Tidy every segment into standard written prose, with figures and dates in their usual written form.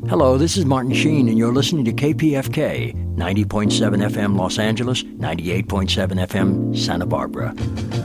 Hello, this is Martin Sheen, and you're listening to KPFK, 90.7 FM Los Angeles, 98.7 FM Santa Barbara.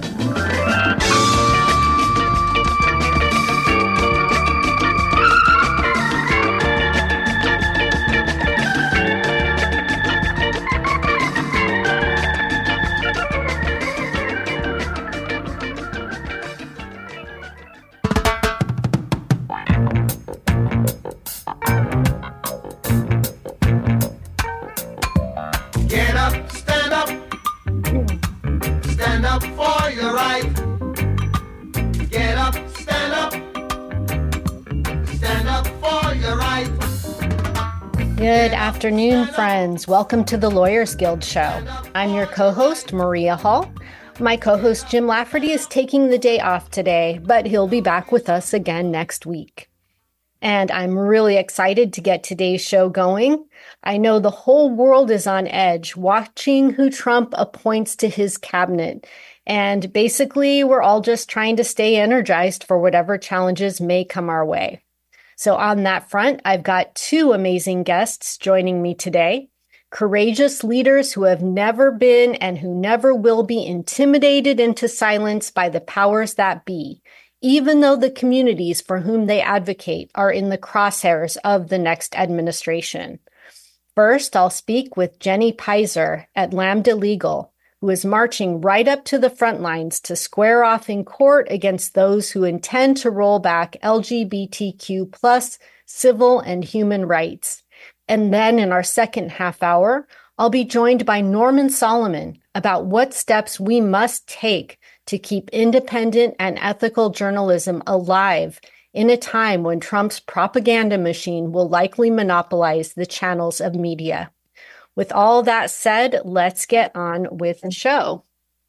Good afternoon, friends. Welcome to the Lawyers Guild Show. I'm your co-host, Maria Hall. My co-host, Jim Lafferty, is taking the day off today, but he'll be back with us again next week. And I'm really excited to get today's show going. I know the whole world is on edge, watching who Trump appoints to his cabinet. And basically, we're all just trying to stay energized for whatever challenges may come our way. So on that front, I've got two amazing guests joining me today, courageous leaders who have never been and who never will be intimidated into silence by the powers that be, even though the communities for whom they advocate are in the crosshairs of the next administration. First, I'll speak with Jenny Pizer at Lambda Legal, who is marching right up to the front lines to square off in court against those who intend to roll back LGBTQ plus civil and human rights. And then in our second half hour, I'll be joined by Norman Solomon about what steps we must take to keep independent and ethical journalism alive in a time when Trump's propaganda machine will likely monopolize the channels of media. With all that said, let's get on with the show.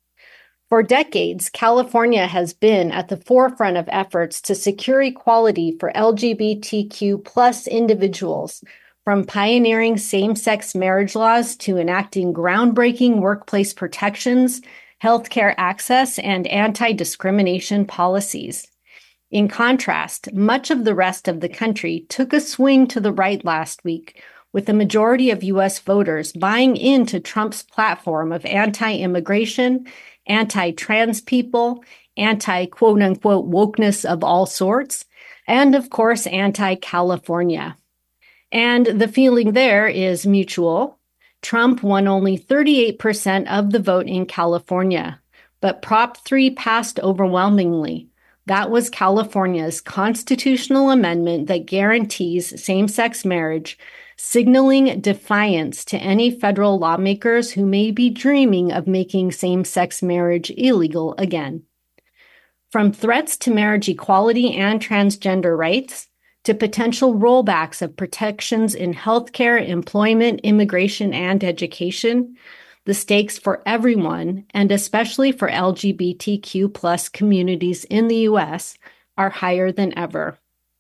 For decades, California has been at the forefront of efforts to secure equality for LGBTQ plus individuals, from pioneering same-sex marriage laws to enacting groundbreaking workplace protections, healthcare access, and anti-discrimination policies. In contrast, much of the rest of the country took a swing to the right last week, with the majority of U.S. voters buying into Trump's platform of anti-immigration, anti-trans people, anti-quote-unquote wokeness of all sorts, and of course, anti-California. And the feeling there is mutual. Trump won only 38% of the vote in California, but Prop 3 passed overwhelmingly. That was California's constitutional amendment that guarantees same-sex marriage, signaling defiance to any federal lawmakers who may be dreaming of making same-sex marriage illegal again. From threats to marriage equality and transgender rights, to potential rollbacks of protections in healthcare, employment, immigration, and education, the stakes for everyone, and especially for LGBTQ plus communities in the U.S., are higher than ever.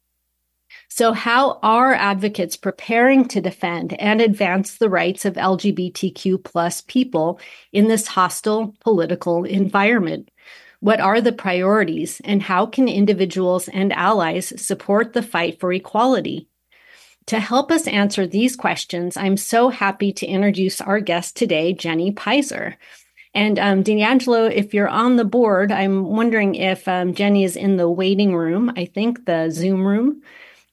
So how are advocates preparing to defend and advance the rights of LGBTQ plus people in this hostile political environment? What are the priorities, and how can individuals and allies support the fight for equality? To help us answer these questions, I'm so happy to introduce our guest today, Jenny Pizer. And D'Angelo, if you're on the board, I'm wondering if Jenny is in the waiting room, I think the Zoom room.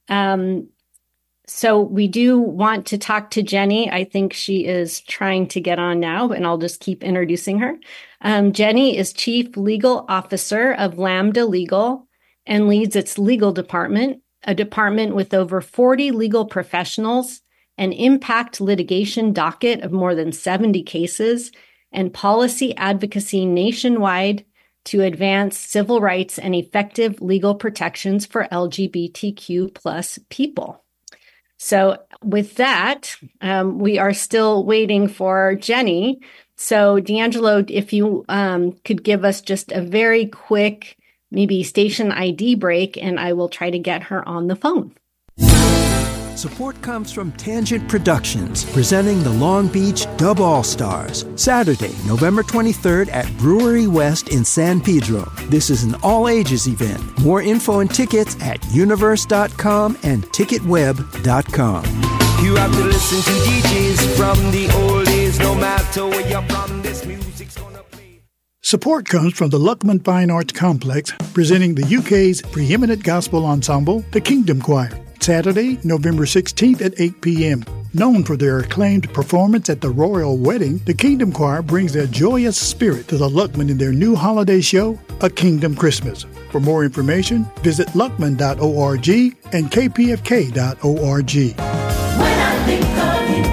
So we do want to talk to Jenny. I think she is trying to get on now, and I'll just keep introducing her. Jenny is Chief Legal Officer of Lambda Legal and leads its legal department, a department with over 40 legal professionals, an impact litigation docket of more than 70 cases, and policy advocacy nationwide to advance civil rights and effective legal protections for LGBTQ plus people. So with that, we are still waiting for Jenny. So D'Angelo, if you could give us just a very quick, maybe station ID break, and I will try to get her on the phone. Support comes from Tangent Productions, presenting the Long Beach Dub All-Stars, Saturday, November 23rd at Brewery West in San Pedro. This is an all-ages event. More info and tickets at universe.com and ticketweb.com. You have to listen to DJs from the old days, no matter where you're from, this music's gonna play. Support comes from the Luckman Fine Arts Complex, presenting the UK's preeminent gospel ensemble, the Kingdom Choir. Saturday, November 16th at 8 p.m. Known for their acclaimed performance at the Royal Wedding, the Kingdom Choir brings their joyous spirit to the Luckman in their new holiday show, A Kingdom Christmas. For more information, visit luckman.org and kpfk.org. When I think of you,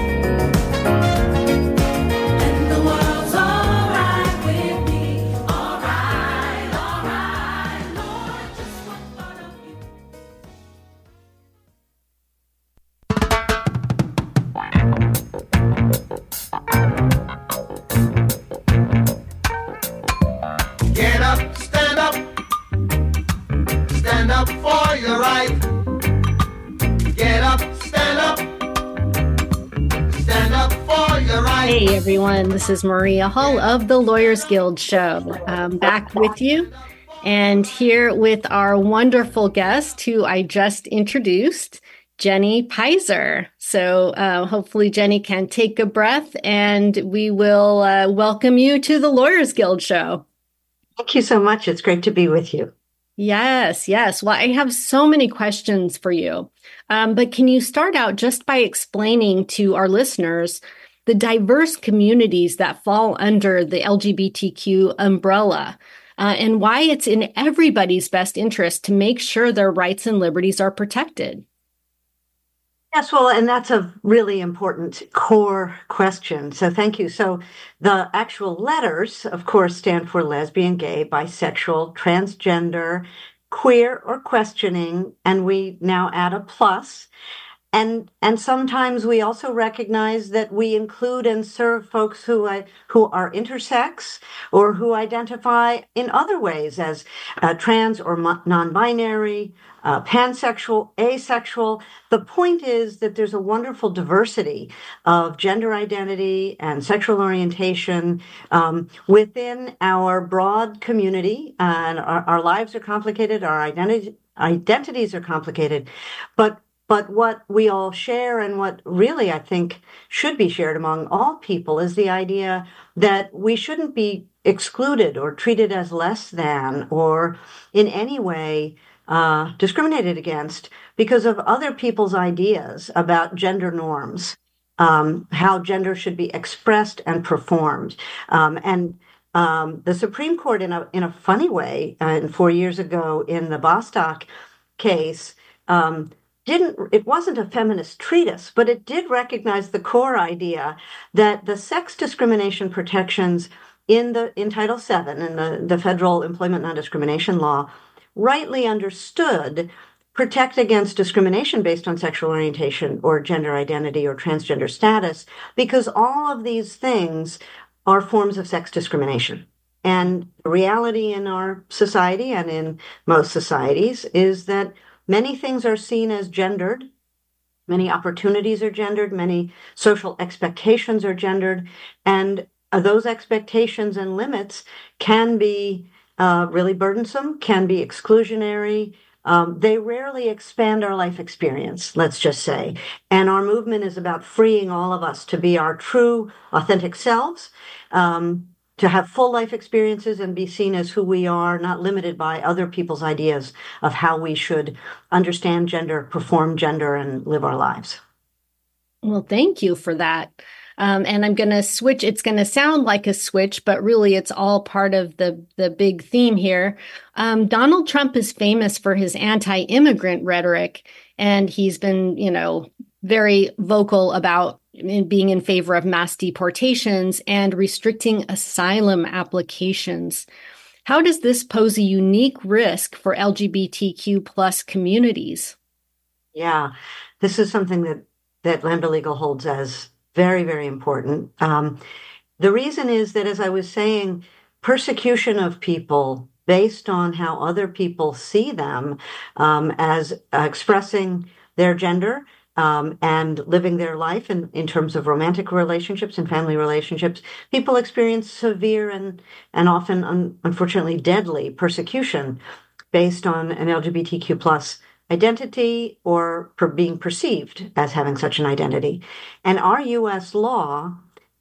and the world's all right with me, all right, Lord, just one part of you. Get up, stand up for your right. Get up, stand up for your right. Hey everyone, this is Maria Hall of the Lawyers Guild Show. I'm back with you and here with our wonderful guest who I just introduced, Jenny Pizer. So hopefully Jenny can take a breath and we will welcome you to the Lawyers Guild Show. Thank you so much. It's great to be with you. Yes. Well, I have so many questions for you. But can you start out just by explaining to our listeners the diverse communities that fall under the LGBTQ umbrella and why it's in everybody's best interest to make sure their rights and liberties are protected? Yes, well, and that's a really important core question. So thank you. So the actual letters, of course, stand for lesbian, gay, bisexual, transgender, queer, or questioning, and we now add a plus. And sometimes we also recognize that we include and serve folks who are intersex or who identify in other ways as trans or non-binary, pansexual, asexual. The point is that there's a wonderful diversity of gender identity and sexual orientation within our broad community. And our lives are complicated, our identities are complicated, but what we all share and what really I think should be shared among all people is the idea that we shouldn't be excluded or treated as less than or in any way discriminated against because of other people's ideas about gender norms, how gender should be expressed and performed. The Supreme Court, in a funny way, 4 years ago in the Bostock case, it wasn't a feminist treatise, but it did recognize the core idea that the sex discrimination protections in Title VII, in the federal employment non-discrimination law, rightly understood, protect against discrimination based on sexual orientation or gender identity or transgender status, because all of these things are forms of sex discrimination. And the reality in our society and in most societies is that many things are seen as gendered, many opportunities are gendered, many social expectations are gendered, and those expectations and limits can be really burdensome, can be exclusionary. They rarely expand our life experience, let's just say. And our movement is about freeing all of us to be our true, authentic selves, to have full life experiences and be seen as who we are, not limited by other people's ideas of how we should understand gender, perform gender, and live our lives. Well, thank you for that. And I'm going to switch. It's going to sound like a switch, but really it's all part of the big theme here. Donald Trump is famous for his anti-immigrant rhetoric, and he's been, very vocal about being in favor of mass deportations and restricting asylum applications. How does this pose a unique risk for LGBTQ plus communities? Yeah, this is something that Lambda Legal holds as very, very important. The reason is that, as I was saying, persecution of people based on how other people see them as expressing their gender and living their life in terms of romantic relationships and family relationships, people experience severe and often, unfortunately, deadly persecution based on an LGBTQ plus identity or being perceived as having such an identity. And our U.S. law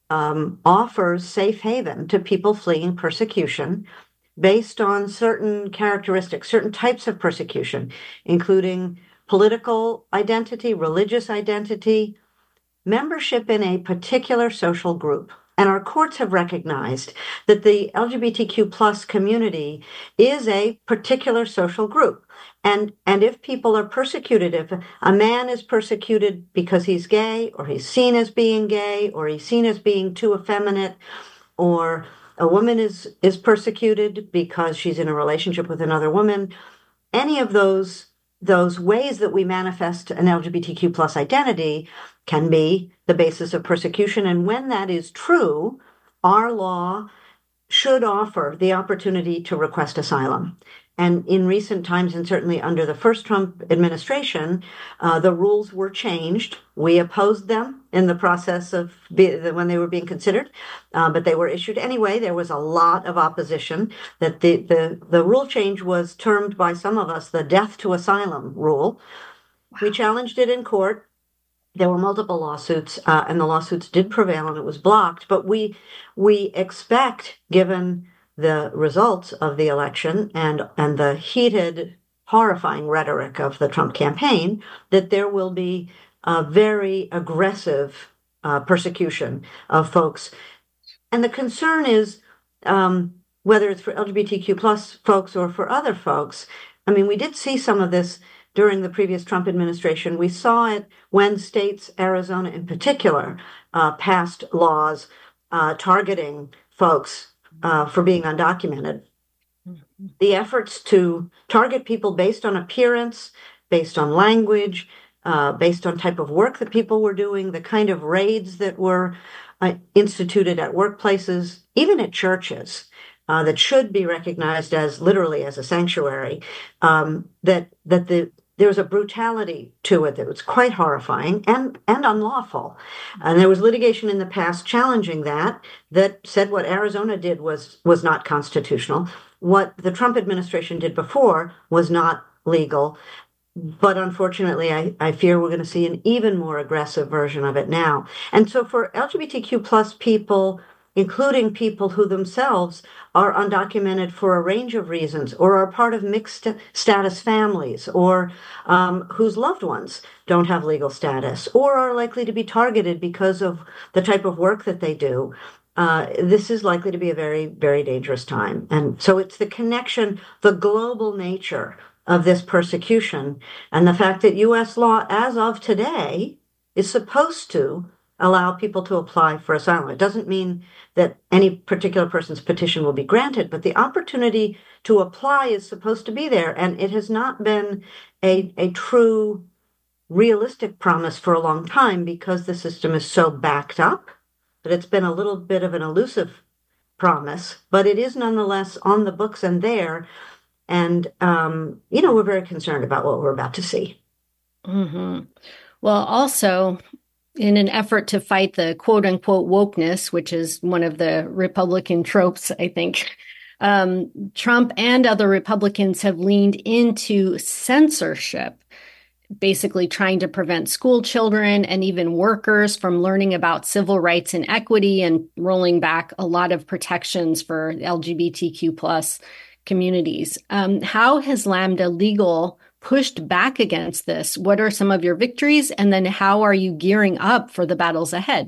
offers safe haven to people fleeing persecution based on certain characteristics, certain types of persecution, including political identity, religious identity, membership in a particular social group. And our courts have recognized that the LGBTQ plus community is a particular social group. And if people are persecuted, if a man is persecuted because he's gay, or he's seen as being gay, or he's seen as being too effeminate, or a woman is persecuted because she's in a relationship with another woman, any of those ways that we manifest an LGBTQ plus identity can be the basis of persecution. And when that is true, our law should offer the opportunity to request asylum. And in recent times, and certainly under the first Trump administration, the rules were changed. We opposed them in the process of when they were being considered, but they were issued anyway. There was a lot of opposition. That the rule change was termed by some of us the death to asylum rule. We challenged it in court. There were multiple lawsuits, and the lawsuits did prevail, and it was blocked. But we expect, given the results of the election and the heated, horrifying rhetoric of the Trump campaign, that there will be a very aggressive persecution of folks. And the concern is, whether it's for LGBTQ plus folks or for other folks, I mean, we did see some of this during the previous Trump administration. We saw it when states, Arizona in particular, passed laws targeting folks for being undocumented. The efforts to target people based on appearance, based on language, based on type of work that people were doing, the kind of raids that were instituted at workplaces, even at churches, that should be recognized as literally as a sanctuary, there was a brutality to it that was quite horrifying and unlawful. And there was litigation in the past challenging that said what Arizona did was not constitutional. What the Trump administration did before was not legal. But unfortunately, I fear we're going to see an even more aggressive version of it now. And so for LGBTQ plus people, including people who themselves are undocumented for a range of reasons, or are part of mixed status families, or whose loved ones don't have legal status, or are likely to be targeted because of the type of work that they do, this is likely to be a very, very dangerous time. And so it's the connection, the global nature of this persecution, and the fact that U.S. law, as of today, is supposed to allow people to apply for asylum. It doesn't mean that any particular person's petition will be granted, but the opportunity to apply is supposed to be there. And it has not been a true, realistic promise for a long time because the system is so backed up. But it's been a little bit of an elusive promise, but it is nonetheless on the books and there. And, we're very concerned about what we're about to see. Mm-hmm. Well, also, in an effort to fight the quote unquote wokeness, which is one of the Republican tropes, I think, Trump and other Republicans have leaned into censorship, basically trying to prevent school children and even workers from learning about civil rights and equity, and rolling back a lot of protections for LGBTQ plus communities. How has Lambda Legal pushed back against this? What are some of your victories? And then how are you gearing up for the battles ahead?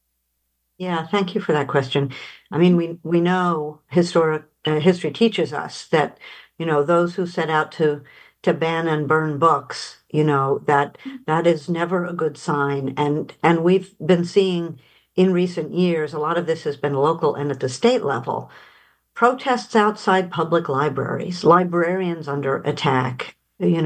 Yeah, thank you for that question. I mean, we know history teaches us that, those who set out to ban and burn books, that is never a good sign. And we've been seeing in recent years, a lot of this has been local and at the state level, protests outside public libraries, librarians under attack,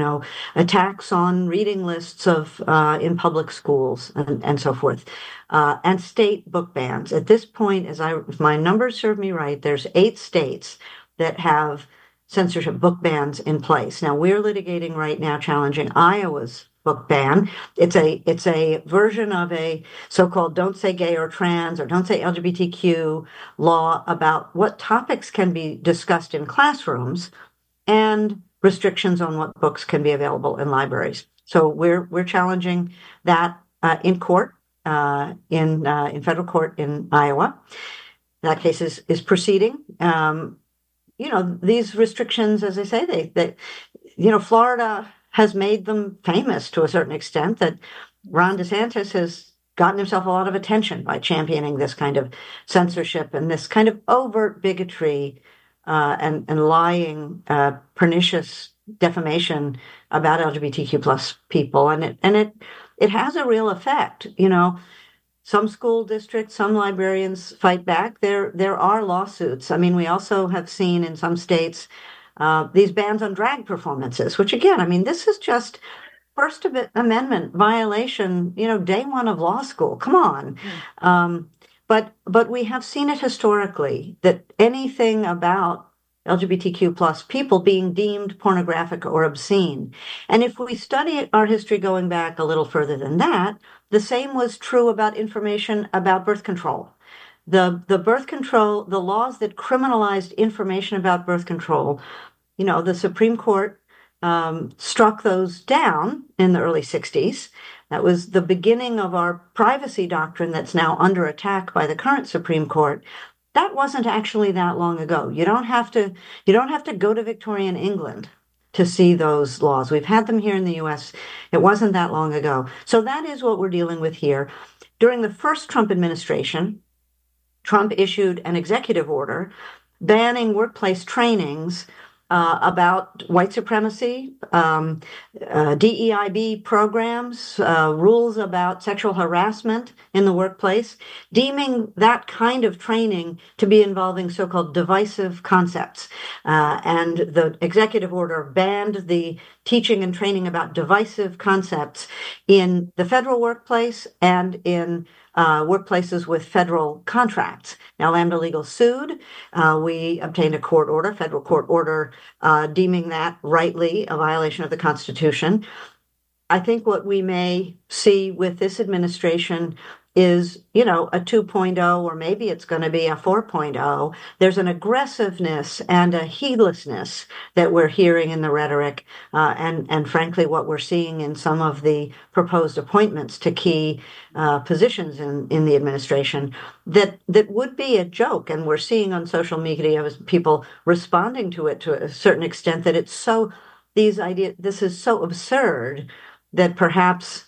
attacks on reading lists of in public schools and so forth, and state book bans. At this point, if my numbers serve me right, there's 8 states that have censorship book bans in place. Now, we're litigating right now challenging Iowa's book ban. It's a version of a so-called don't say gay or trans or don't say LGBTQ law about what topics can be discussed in classrooms and restrictions on what books can be available in libraries. So we're challenging that in court, in federal court in Iowa. That case is proceeding. These restrictions, as I say, Florida has made them famous to a certain extent, that Ron DeSantis has gotten himself a lot of attention by championing this kind of censorship and this kind of overt bigotry and lying, pernicious defamation about LGBTQ plus people. And it has a real effect. Some school districts, some librarians fight back. There are lawsuits. I mean, we also have seen in some states these bans on drag performances, which again, I mean, this is just First Amendment violation, day one of law school. Come on. But we have seen it historically that anything about LGBTQ plus people being deemed pornographic or obscene. And if we study our history going back a little further than that, the same was true about information about birth control. The birth control, the laws that criminalized information about birth control, the Supreme Court struck those down in the early 60s. That was the beginning of our privacy doctrine that's now under attack by the current Supreme Court. That wasn't actually that long ago. You don't have to go to Victorian England to see those laws. We've had them here in the US. It wasn't that long ago. So that is what we're dealing with here. During the first Trump administration, Trump issued an executive order banning workplace trainings about white supremacy, DEIB programs, rules about sexual harassment in the workplace, deeming that kind of training to be involving so-called divisive concepts. And the executive order banned the teaching and training about divisive concepts in the federal workplace and in workplaces with federal contracts. Now, Lambda Legal sued. We obtained a federal court order, deeming that rightly a violation of the Constitution. I think what we may see with this administration is, a 2.0, or maybe it's going to be a 4.0. There's an aggressiveness and a heedlessness that we're hearing in the rhetoric, and frankly, what we're seeing in some of the proposed appointments to key positions in the administration that would be a joke. And we're seeing on social media people responding to it to a certain extent that it's so, this is so absurd that perhaps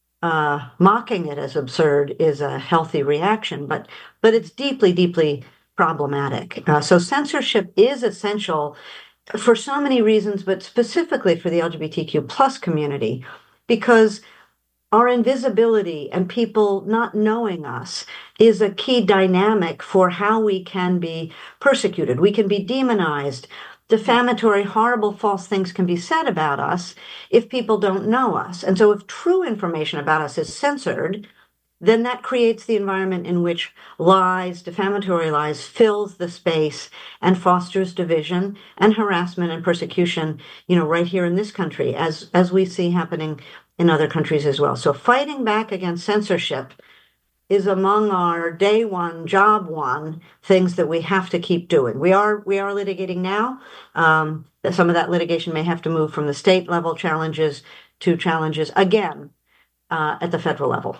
mocking it as absurd is a healthy reaction, but it's deeply, deeply problematic. So censorship is essential for so many reasons, but specifically for the LGBTQ plus community, because our invisibility and people not knowing us is a key dynamic for how we can be persecuted. We can be demonized. Defamatory, horrible, false things can be said about us if people don't know us. And so if true information about us is censored, then that creates the environment in which lies, defamatory lies, fills the space and fosters division and harassment and persecution, right here in this country, as we see happening in other countries as well. So fighting back against censorship is among our day one, job one things that we have to keep doing. We are litigating now. Some of that litigation may have to move from the state level challenges to challenges again at the federal level.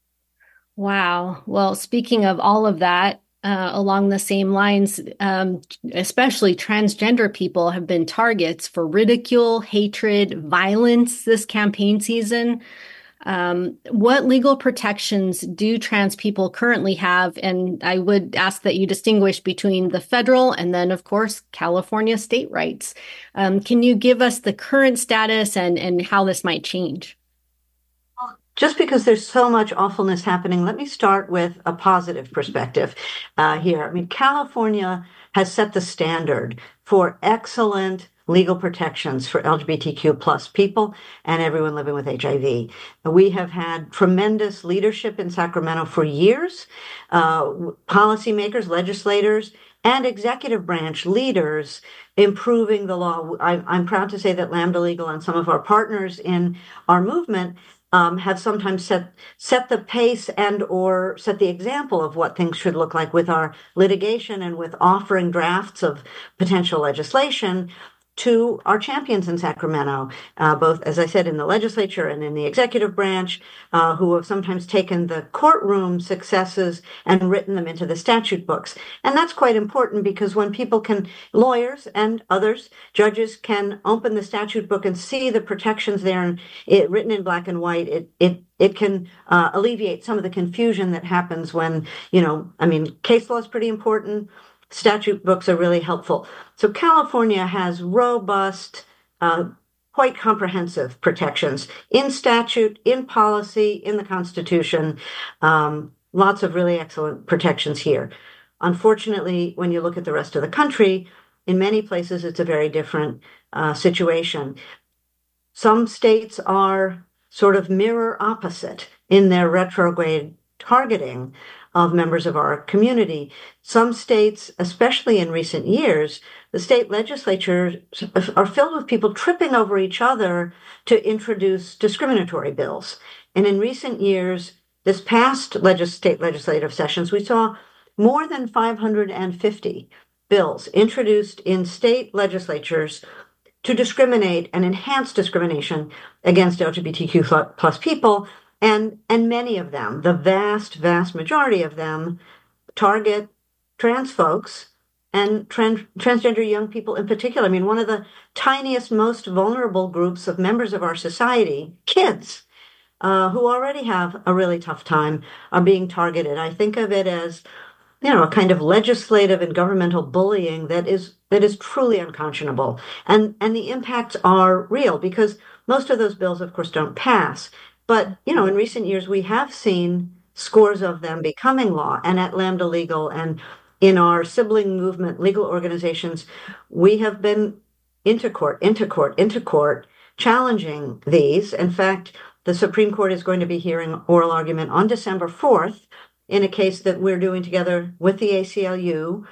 Wow. Well, speaking of all of that, along the same lines, especially transgender people have been targets for ridicule, hatred, violence this campaign season. What legal protections do trans people currently have? And I would ask that you distinguish between the federal and then, of course, California state rights. Can you give us the current status and how this might change? Just because there's so much awfulness happening, let me start with a positive perspective here. I mean, California has set the standard for excellent legal protections for LGBTQ plus people and everyone living with HIV. We have had tremendous leadership in Sacramento for years. Policymakers, legislators, and executive branch leaders improving the law. I'm proud to say that Lambda Legal and some of our partners in our movement have sometimes set the pace and or set the example of what things should look like with our litigation and with offering drafts of potential legislation to our champions in Sacramento, both, as I said, in the legislature and in the executive branch, who have sometimes taken the courtroom successes and written them into the statute books. And that's quite important because when lawyers and others, judges can open the statute book and see the protections there and written in black and white, it can alleviate some of the confusion that happens when, case law is pretty important. Statute books are really helpful. So California has robust, quite comprehensive protections in statute, in policy, in the Constitution. Lots of really excellent protections here. Unfortunately, when you look at the rest of the country, in many places it's a very different situation. Some states are sort of mirror opposite in their retrograde targeting of members of our community. Some states, especially in recent years, the state legislatures are filled with people tripping over each other to introduce discriminatory bills. And in recent years, this past state legislative sessions, we saw more than 550 bills introduced in state legislatures to discriminate and enhance discrimination against LGBTQ plus people. And many of them, the vast, vast majority of them, target trans folks and transgender young people in particular. I mean, one of the tiniest, most vulnerable groups of members of our society, kids, who already have a really tough time, are being targeted. I think of it as, a kind of legislative and governmental bullying that is truly unconscionable. And the impacts are real because most of those bills, of course, don't pass. But, in recent years, we have seen scores of them becoming law. And at Lambda Legal and in our sibling movement legal organizations, we have been into court, challenging these. In fact, the Supreme Court is going to be hearing oral argument on December 4th in a case that we're doing together with the ACLU,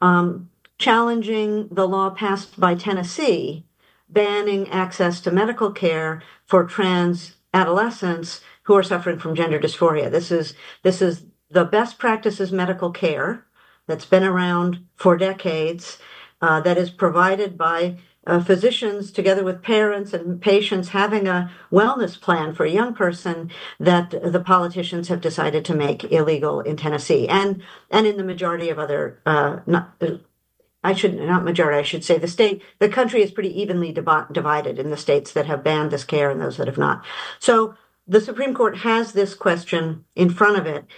challenging the law passed by Tennessee, banning access to medical care for trans adolescents who are suffering from gender dysphoria. This is the best practices medical care that's been around for decades, that is provided by physicians together with parents and patients having a wellness plan for a young person that the politicians have decided to make illegal in Tennessee and in the majority of other, I should say the country is pretty evenly divided in the states that have banned this care and those that have not. So the Supreme Court has this question in front of it.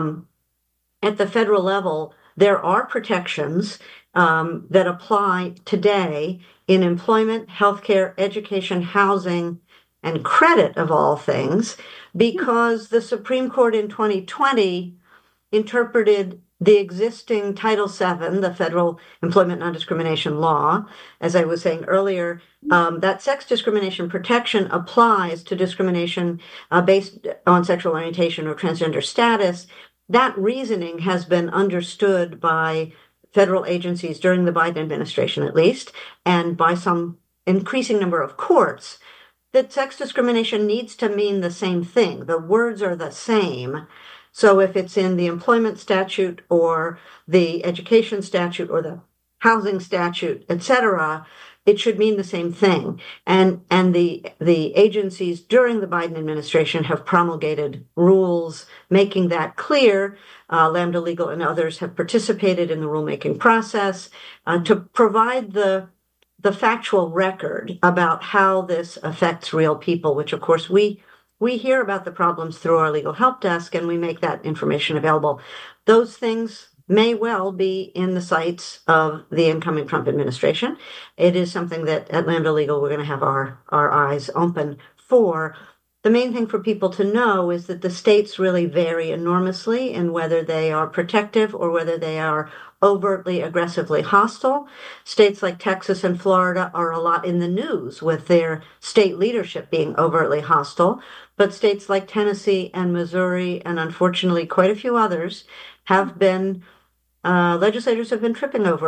At the federal level, there are protections that apply today in employment, healthcare, education, housing, and credit, of all things, because the Supreme Court in 2020 interpreted the existing Title VII, the Federal Employment Non-Discrimination Law, as I was saying earlier, that sex discrimination protection applies to discrimination based on sexual orientation or transgender status. That reasoning has been understood by federal agencies during the Biden administration, at least, and by some increasing number of courts, that sex discrimination needs to mean the same thing. The words are the same. So if it's in the employment statute or the education statute or the housing statute, et cetera, it should mean the same thing. And the agencies during the Biden administration have promulgated rules making that clear. Lambda Legal and others have participated in the rulemaking process to provide the factual record about how this affects real people, which of course we hear about the problems through our legal help desk and we make that information available. Those things may well be in the sights of the incoming Trump administration. It is something that at Lambda Legal we're going to have our eyes open for. The main thing for people to know is that the states really vary enormously in whether they are protective or whether they are overtly, aggressively hostile. States like Texas and Florida are a lot in the news with their state leadership being overtly hostile. But states like Tennessee and Missouri, and unfortunately quite a few others, have been legislators have been tripping over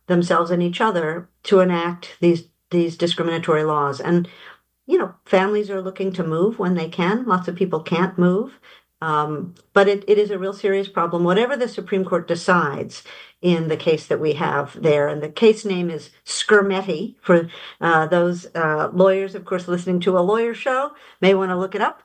themselves and each other to enact these discriminatory laws. And families are looking to move when they can. Lots of people can't move. But it is a real serious problem. Whatever the Supreme Court decides in the case that we have there, and the case name is Skermeti, for those lawyers, of course, listening to a lawyer show, may want to look it up.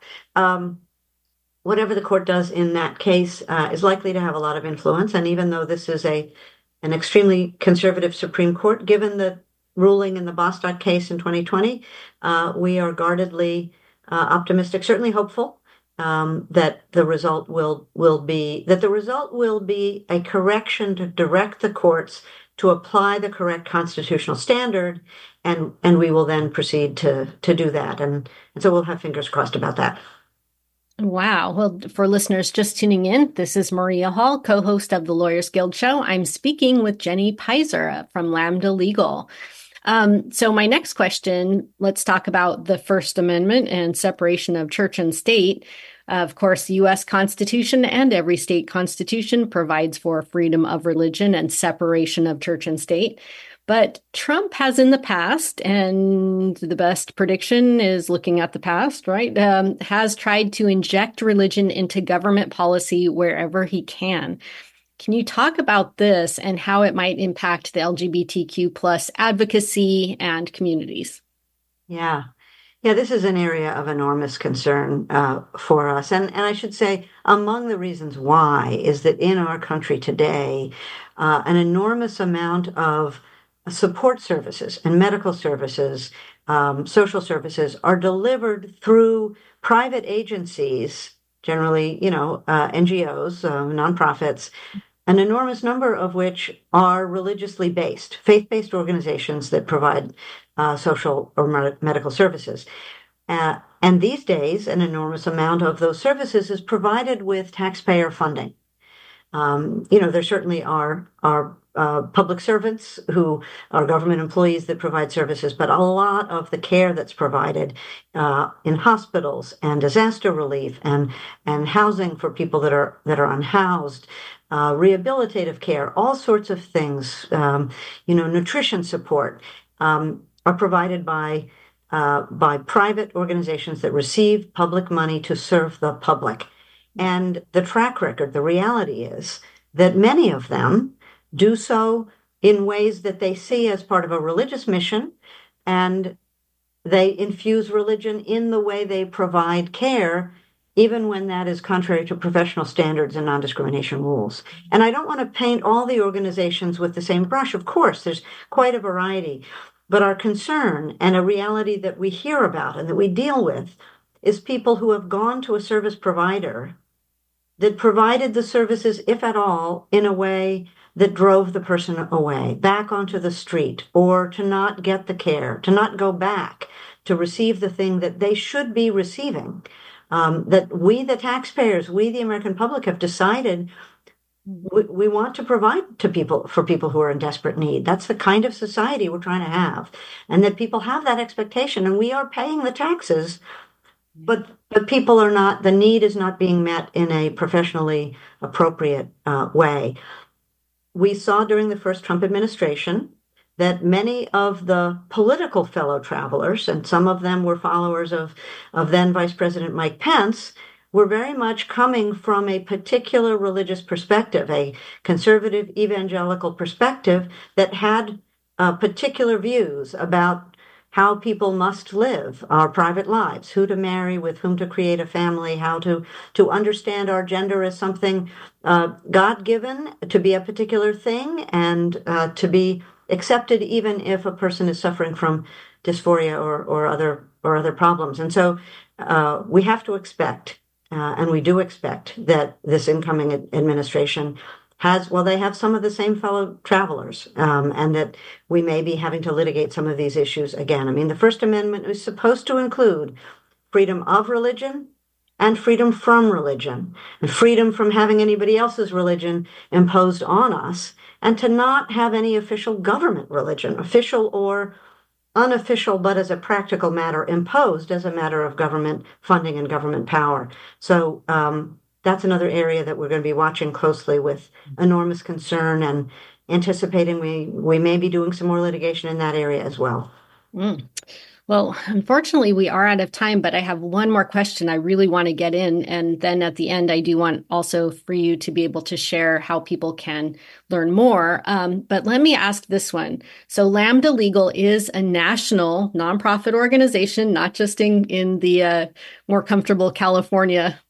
Whatever the court does in that case is likely to have a lot of influence. And even though this is an extremely conservative Supreme Court, given the ruling in the Bostock case in 2020, we are guardedly optimistic, certainly hopeful, that the result will be a correction to direct the courts to apply the correct constitutional standard, and we will then proceed to do that. And so we'll have fingers crossed about that. Wow. Well, for listeners just tuning in, this is Maria Hall, co-host of the Lawyers Guild Show. I'm speaking with Jenny Pizer from Lambda Legal. So my next question, let's talk about the First Amendment and separation of church and state. Of course, the U.S. Constitution and every state constitution provides for freedom of religion and separation of church and state. But Trump has in the past, and the best prediction is looking at the past, right, has tried to inject religion into government policy wherever he can. Can you talk about this and how it might impact the LGBTQ plus advocacy and communities? Yeah, this is an area of enormous concern for us. And I should say, among the reasons why is that in our country today, an enormous amount of support services and medical services, social services are delivered through private agencies, generally, NGOs, nonprofits, an enormous number of which are religiously based, faith-based organizations that provide social or medical services. And these days, an enormous amount of those services is provided with taxpayer funding. There certainly are public servants who are government employees that provide services, but a lot of the care that's provided in hospitals and disaster relief and housing for people that are unhoused, rehabilitative care, all sorts of things, nutrition support, are provided by private organizations that receive public money to serve the public. And the track record, the reality is that many of them do so in ways that they see as part of a religious mission, and they infuse religion in the way they provide care, even when that is contrary to professional standards and non-discrimination rules. And I don't want to paint all the organizations with the same brush. Of course, there's quite a variety. But our concern, and a reality that we hear about and that we deal with, is people who have gone to a service provider that provided the services, if at all, in a way that drove the person away, back onto the street, or to not get the care, to not go back to receive the thing that they should be receiving. That we, the taxpayers, we, the American public, have decided we want to provide to people, for people who are in desperate need. That's the kind of society we're trying to have. And that people have that expectation, and we are paying the taxes, but people are not, the need is not being met in a professionally appropriate way. We saw during the first Trump administration that many of the political fellow travelers, and some of them were followers of then Vice President Mike Pence, were very much coming from a particular religious perspective, a conservative evangelical perspective that had particular views about how people must live our private lives, who to marry, with whom to create a family, how to understand our gender as something God-given, to be a particular thing, and to be accepted even if a person is suffering from dysphoria or other problems. And so we have to expect, and we do expect, that this incoming administration they have some of the same fellow travelers, and that we may be having to litigate some of these issues again. I mean, the First Amendment is supposed to include freedom of religion and freedom from religion, and freedom from having anybody else's religion imposed on us, and to not have any official government religion, official or unofficial, but as a practical matter, imposed as a matter of government funding and government power. So that's another area that we're going to be watching closely with enormous concern, anticipating we may be doing some more litigation in that area as well. Mm. Well, unfortunately, we are out of time, but I have one more question I really want to get in. And then at the end, I do want also for you to be able to share how people can learn more. But let me ask this one. So Lambda Legal is a national nonprofit organization, not just in the more comfortable California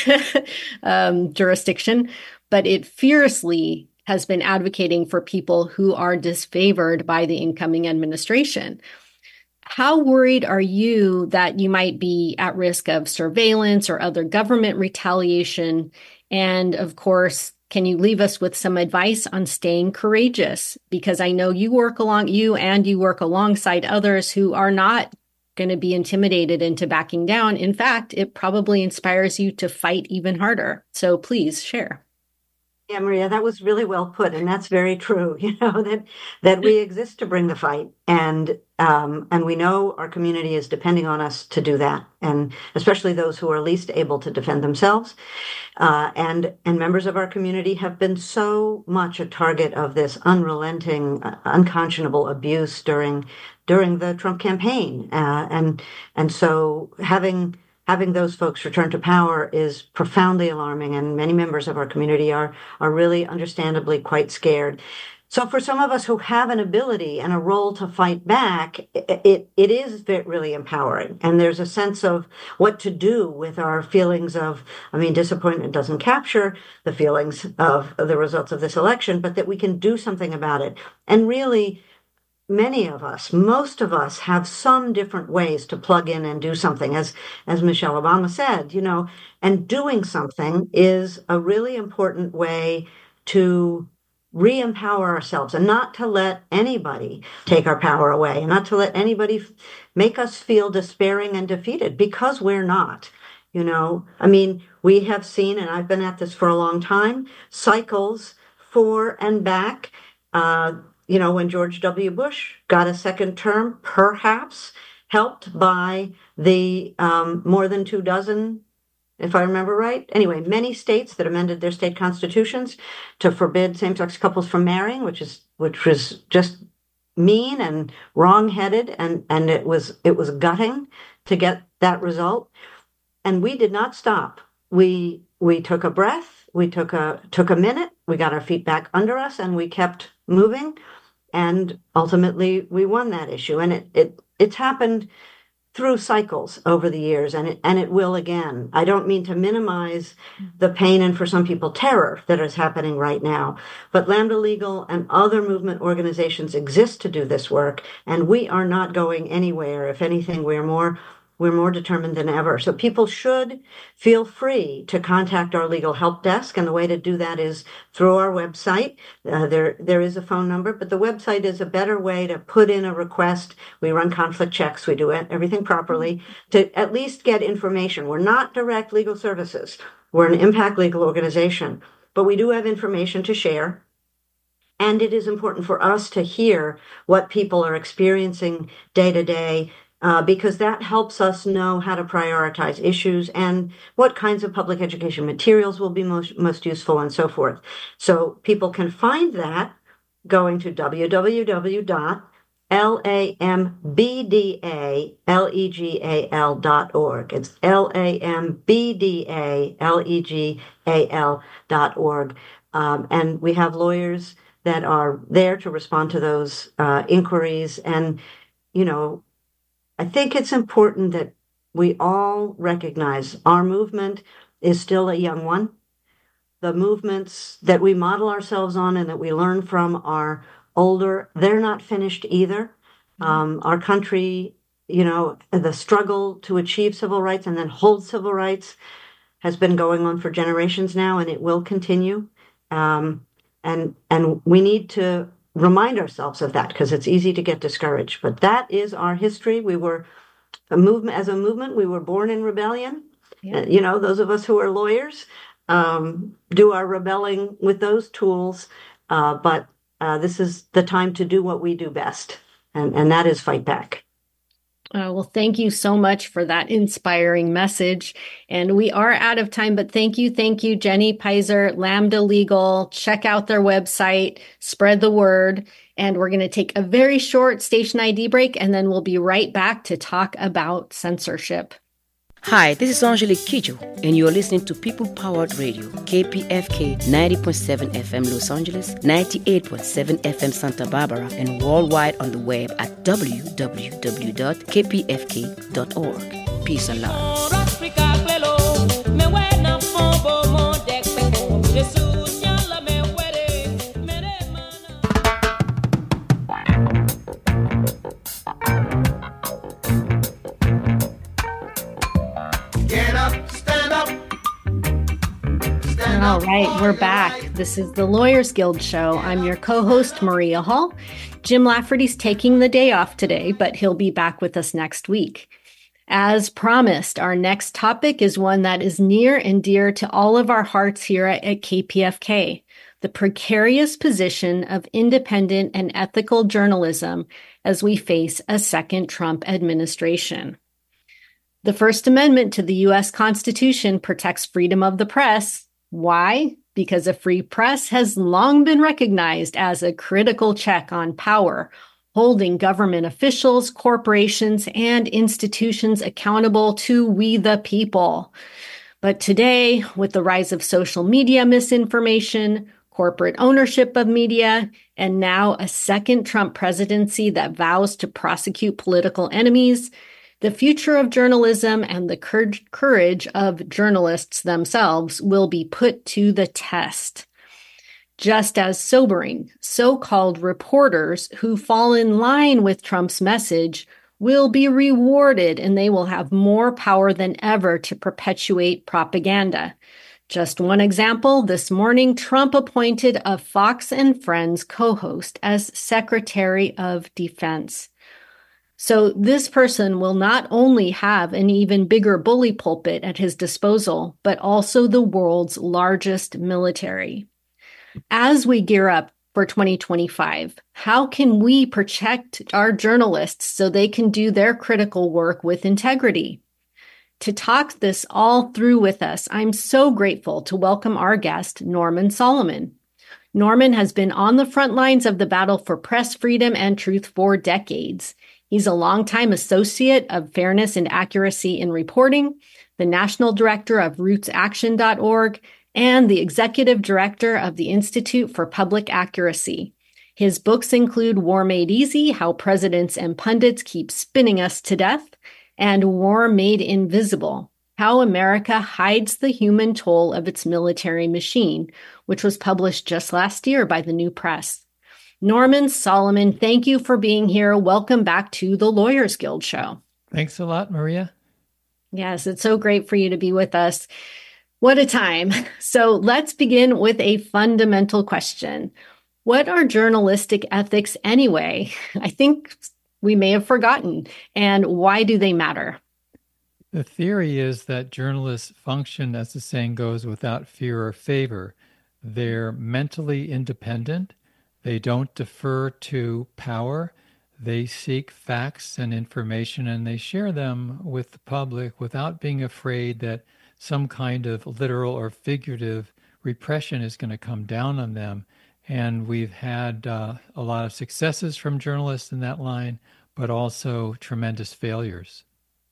jurisdiction, but it fiercely has been advocating for people who are disfavored by the incoming administration. How worried are you that you might be at risk of surveillance or other government retaliation? And of course, can you leave us with some advice on staying courageous? Because I know you work alongside others who are not going to be intimidated into backing down. In fact, it probably inspires you to fight even harder. So please share. Yeah, Maria, that was really well put, and that's very true. That we exist to bring the fight, and we know our community is depending on us to do that, and especially those who are least able to defend themselves. And members of our community have been so much a target of this unrelenting, unconscionable abuse during the Trump campaign, and so having those folks return to power is profoundly alarming, and many members of our community are really understandably quite scared. So for some of us who have an ability and a role to fight back, it is really empowering. And there's a sense of what to do with our feelings of, disappointment doesn't capture the feelings of the results of this election, but that we can do something about it. And really, many of us, most of us, have some different ways to plug in and do something, as Michelle Obama said, and doing something is a really important way to re-empower ourselves and not to let anybody take our power away and not to let anybody make us feel despairing and defeated, because we're not. We have seen, and I've been at this for a long time, cycles for and back. When George W. Bush got a second term, perhaps helped by the more than 24, if I remember right. Anyway, many states that amended their state constitutions to forbid same-sex couples from marrying, which was just mean and wrong-headed, and it was gutting to get that result. And we did not stop. We took a breath. We took a minute. We got our feet back under us, and we kept moving. And ultimately, we won that issue. And it's happened through cycles over the years, and it will again. I don't mean to minimize the pain and, for some people, terror that is happening right now. But Lambda Legal and other movement organizations exist to do this work, and we are not going anywhere. If anything, we're more determined than ever. So people should feel free to contact our legal help desk. And the way to do that is through our website. There is a phone number, but the website is a better way to put in a request. We run conflict checks. We do everything properly to at least get information. We're not direct legal services. We're an impact legal organization, but we do have information to share. And it is important for us to hear what people are experiencing day to day, because that helps us know how to prioritize issues and what kinds of public education materials will be most useful and so forth. So people can find that going to www.lambdalegal.org. It's lambdalegal.org. And we have lawyers that are there to respond to those inquiries. And, I think it's important that we all recognize our movement is still a young one. The movements that we model ourselves on and that we learn from are older. They're not finished either. Our country, the struggle to achieve civil rights and then hold civil rights has been going on for generations now, and it will continue. And we need to remind ourselves of that, because it's easy to get discouraged. But that is our history. We were a movement, we were born in rebellion. Yeah. Those of us who are lawyers do our rebelling with those tools. But this is the time to do what we do best, and that is fight back. Well, thank you so much for that inspiring message. And we are out of time, but thank you, Jenny Pizer, Lambda Legal. Check out their website, spread the word. And we're going to take a very short station ID break, and then we'll be right back to talk about censorship. Hi, this is Angelique Kidjo, and you're listening to People Powered Radio, KPFK 90.7 FM Los Angeles, 98.7 FM Santa Barbara, and worldwide on the web at www.kpfk.org. Peace and love. All right, we're back. This is the Lawyers Guild Show. I'm your co-host, Maria Hall. Jim Lafferty's taking the day off today, but he'll be back with us next week. As promised, our next topic is one that is near and dear to all of our hearts here at KPFK, the precarious position of independent and ethical journalism as we face a second Trump administration. The First Amendment to the U.S. Constitution protects freedom of the press. Why? Because a free press has long been recognized as a critical check on power, holding government officials, corporations, and institutions accountable to we the people. But today, with the rise of social media misinformation, corporate ownership of media, and now a second Trump presidency that vows to prosecute political enemies, the future of journalism and the courage of journalists themselves will be put to the test. Just as sobering, so-called reporters who fall in line with Trump's message will be rewarded, and they will have more power than ever to perpetuate propaganda. Just one example, this morning, Trump appointed a Fox and Friends co-host as Secretary of Defense. So this person will not only have an even bigger bully pulpit at his disposal, but also the world's largest military. As we gear up for 2025, how can we protect our journalists so they can do their critical work with integrity? To talk this all through with us, I'm so grateful to welcome our guest, Norman Solomon. Norman has been on the front lines of the battle for press freedom and truth for decades. He's a longtime associate of Fairness and Accuracy in Reporting, the national director of RootsAction.org, and the executive director of the Institute for Public Accuracy. His books include War Made Easy, How Presidents and Pundits Keep Spinning Us to Death, and War Made Invisible, How America Hides the Human Toll of Its Military Machine, which was published just last year by the New Press. Norman Solomon, thank you for being here. Welcome back to the Lawyers Guild Show. Thanks a lot, Maria. Yes, it's so great for you to be with us. What a time. So let's begin with a fundamental question. What are journalistic ethics anyway? I think we may have forgotten. And why do they matter? The theory is that journalists function, as the saying goes, without fear or favor. They're mentally independent. They don't defer to power. They seek facts and information, and they share them with the public without being afraid that some kind of literal or figurative repression is going to come down on them. And we've had a lot of successes from journalists in that line, but also tremendous failures.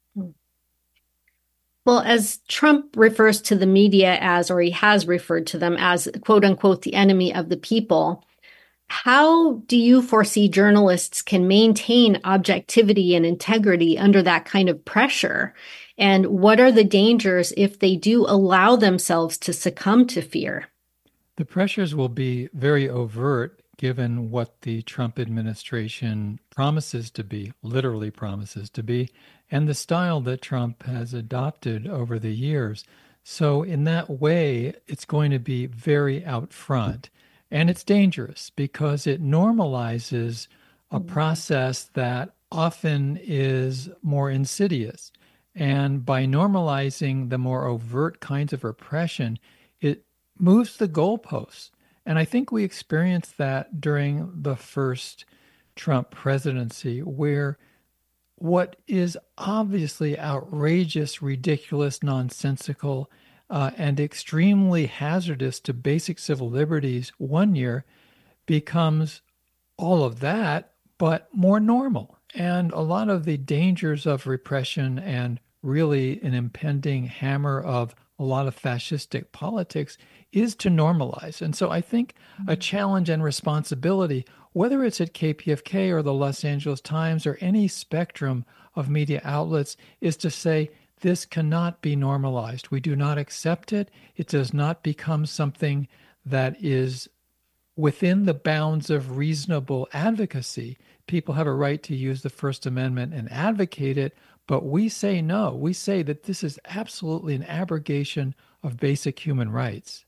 Well, as Trump refers to the media as, or he has referred to them as, quote unquote, the enemy of the people, how do you foresee journalists can maintain objectivity and integrity under that kind of pressure? And what are the dangers if they do allow themselves to succumb to fear? The pressures will be very overt given what the Trump administration promises to be, literally promises to be, and the style that Trump has adopted over the years. So in that way, it's going to be very out front. And it's dangerous because it normalizes a process that often is more insidious. And by normalizing the more overt kinds of repression, it moves the goalposts. And I think we experienced that during the first Trump presidency, where what is obviously outrageous, ridiculous, nonsensical, and extremely hazardous to basic civil liberties one year becomes all of that, but more normal. And a lot of the dangers of repression and really an impending hammer of a lot of fascistic politics is to normalize. And so I think a challenge and responsibility, whether it's at KPFK or the Los Angeles Times or any spectrum of media outlets, is to say this cannot be normalized. We do not accept it. It does not become something that is within the bounds of reasonable advocacy. People have a right to use the First Amendment and advocate it, but we say no. We say that this is absolutely an abrogation of basic human rights.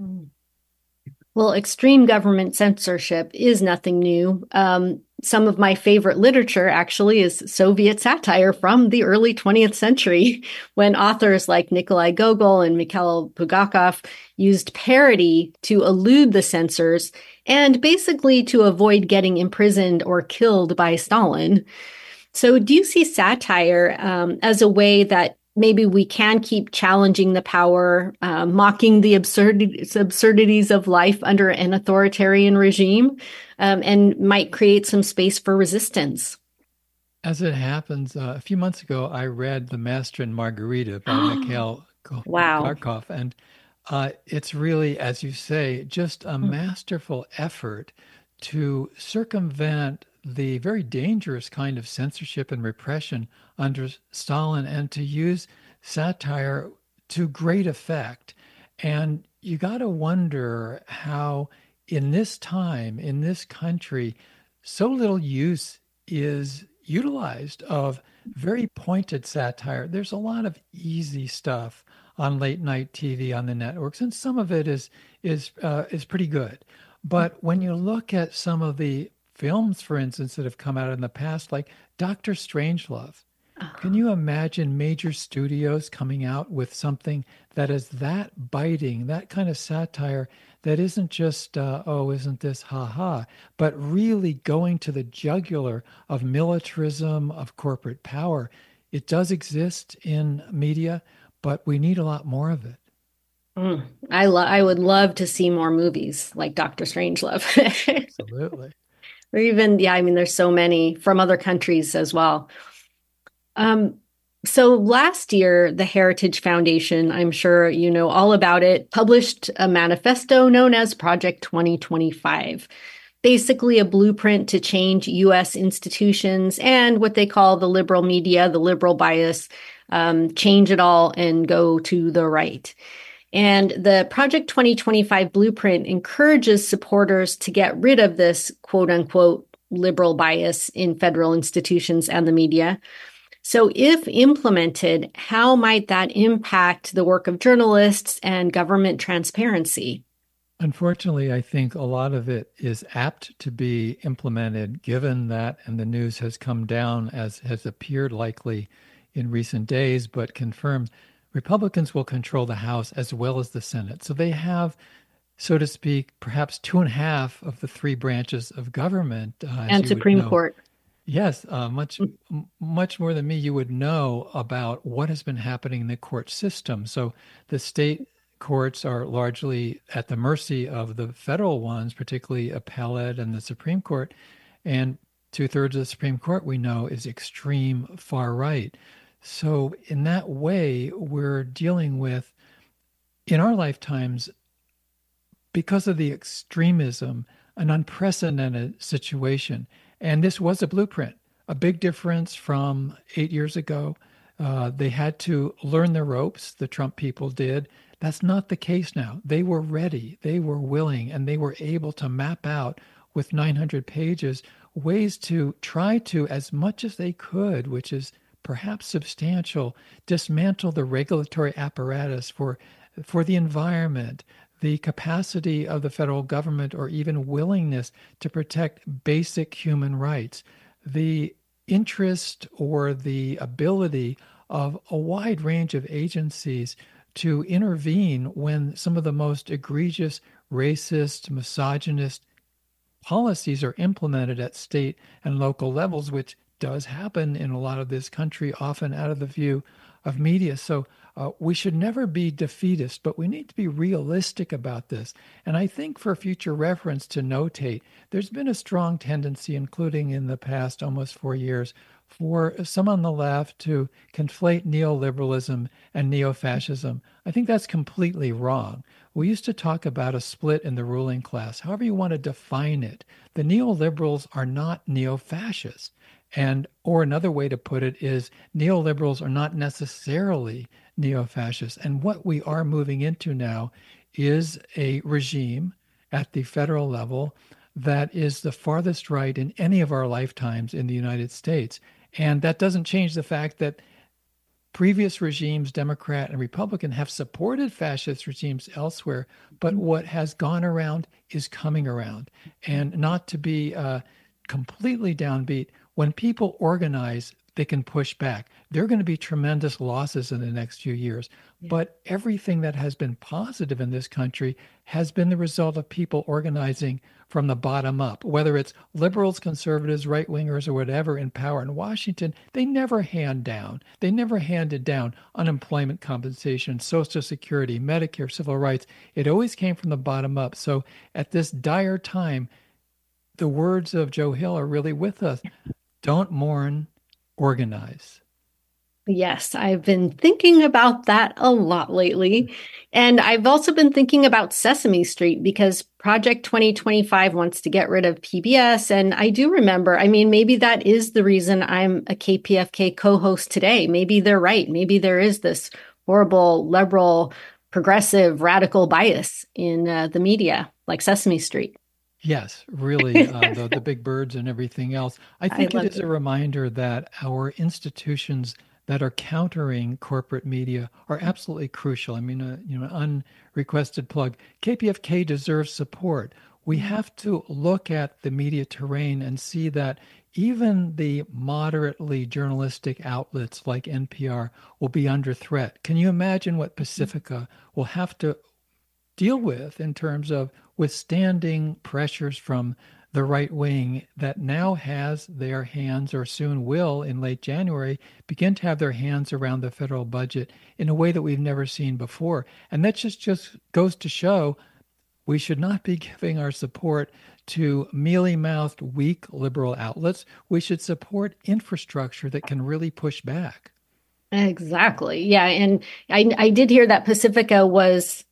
Well, extreme government censorship is nothing new. Some of my favorite literature actually is Soviet satire from the early 20th century, when authors like Nikolai Gogol and Mikhail Bulgakov used parody to elude the censors and basically to avoid getting imprisoned or killed by Stalin. So do you see satire as a way that maybe we can keep challenging the power, mocking the absurdities of life under an authoritarian regime, and might create some space for resistance? As it happens, a few months ago, I read The Master and Margarita by Mikhail Bulgakov, and it's really, as you say, just a masterful effort to circumvent the very dangerous kind of censorship and repression under Stalin and to use satire to great effect. And you got to wonder how in this time, in this country, so little use is utilized of very pointed satire. There's a lot of easy stuff on late night TV on the networks, and some of it is pretty good. But when you look at some of the films, for instance, that have come out in the past, like Dr. Strangelove, can you imagine major studios coming out with something that is that biting, that kind of satire that isn't just, oh, isn't this ha-ha, but really going to the jugular of militarism, of corporate power? It does exist in media, but we need a lot more of it. I would love to see more movies like Dr. Strangelove. Absolutely. Or even, there's so many from other countries as well. So last year, the Heritage Foundation, I'm sure you know all about it, published a manifesto known as Project 2025, basically a blueprint to change U.S. institutions and what they call the liberal media, the liberal bias, change it all and go to the right. And the Project 2025 blueprint encourages supporters to get rid of this quote unquote liberal bias in federal institutions and the media. So if implemented, how might that impact the work of journalists and government transparency? Unfortunately, I think a lot of it is apt to be implemented, given that, and the news has come down as has appeared likely in recent days, but confirmed, Republicans will control the House as well as the Senate. So they have, so to speak, perhaps 2.5 of the 3 branches of government. And Supreme Court. Yes, much more than me, you would know about what has been happening in the court system. So the state courts are largely at the mercy of the federal ones, particularly appellate and the Supreme Court. And 2/3 of the Supreme Court, we know, is extreme far right. So in that way, we're dealing with, in our lifetimes, because of the extremism, an unprecedented situation. And this was a blueprint, a big difference from 8 years ago. They had to learn the ropes, the Trump people did. That's not the case now. They were ready, they were willing, and they were able to map out with 900 pages ways to try to, as much as they could, which is perhaps substantial, dismantle the regulatory apparatus for the environment, the capacity of the federal government, or even willingness to protect basic human rights, the interest or the ability of a wide range of agencies to intervene when some of the most egregious racist, misogynist policies are implemented at state and local levels, which does happen in a lot of this country, often out of the view of media. So we should never be defeatist, but we need to be realistic about this. And I think for future reference to notate, there's been a strong tendency, including in the past almost 4 years, for some on the left to conflate neoliberalism and neo-fascism. I think that's completely wrong. We used to talk about a split in the ruling class, however you want to define it. The neoliberals are not neo-fascists. Or another way to put it is neoliberals are not necessarily neo-fascists. And what we are moving into now is a regime at the federal level that is the farthest right in any of our lifetimes in the United States. And that doesn't change the fact that previous regimes, Democrat and Republican, have supported fascist regimes elsewhere. But what has gone around is coming around. And not to be completely downbeat, when people organize, they can push back. There are going to be tremendous losses in the next few years. Yeah. But everything that has been positive in this country has been the result of people organizing from the bottom up, whether it's liberals, conservatives, right-wingers, or whatever in power in Washington. They never hand down. They never handed down unemployment compensation, Social Security, Medicare, civil rights. It always came from the bottom up. So at this dire time, the words of Joe Hill are really with us. Don't mourn, organize. Yes, I've been thinking about that a lot lately. And I've also been thinking about Sesame Street because Project 2025 wants to get rid of PBS. And I do remember, I mean, maybe that is the reason I'm a KPFK co-host today. Maybe they're right. Maybe there is this horrible, liberal, progressive, radical bias in the media, like Sesame Street. Yes, really, the big birds and everything else. I think it is a reminder that our institutions that are countering corporate media are absolutely crucial. I mean, an unrequested plug. KPFK deserves support. We have to look at the media terrain and see that even the moderately journalistic outlets like NPR will be under threat. Can you imagine what Pacifica will have to deal with in terms of withstanding pressures from the right wing that now has their hands, or soon will in late January, begin to have their hands around the federal budget in a way that we've never seen before? And that just goes to show we should not be giving our support to mealy-mouthed, weak liberal outlets. We should support infrastructure that can really push back. Exactly. Yeah. And I did hear that Pacifica was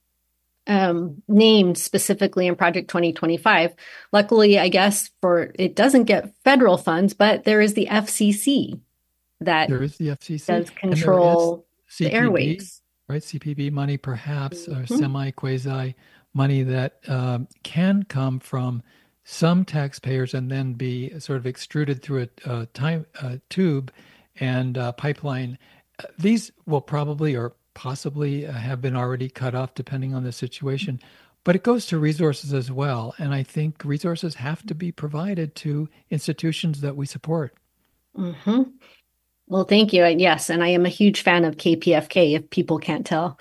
named specifically in Project 2025. Luckily, I guess, for it doesn't get federal funds, but there is the FCC that does control the airwaves. Right, CPB money, perhaps, or semi-quasi money that can come from some taxpayers and then be sort of extruded through a tube and pipeline. These will probably or possibly have been already cut off depending on the situation, but it goes to resources as well. And I think resources have to be provided to institutions that we support. Mm-hmm. Well, thank you. Yes, and I am a huge fan of KPFK, if people can't tell.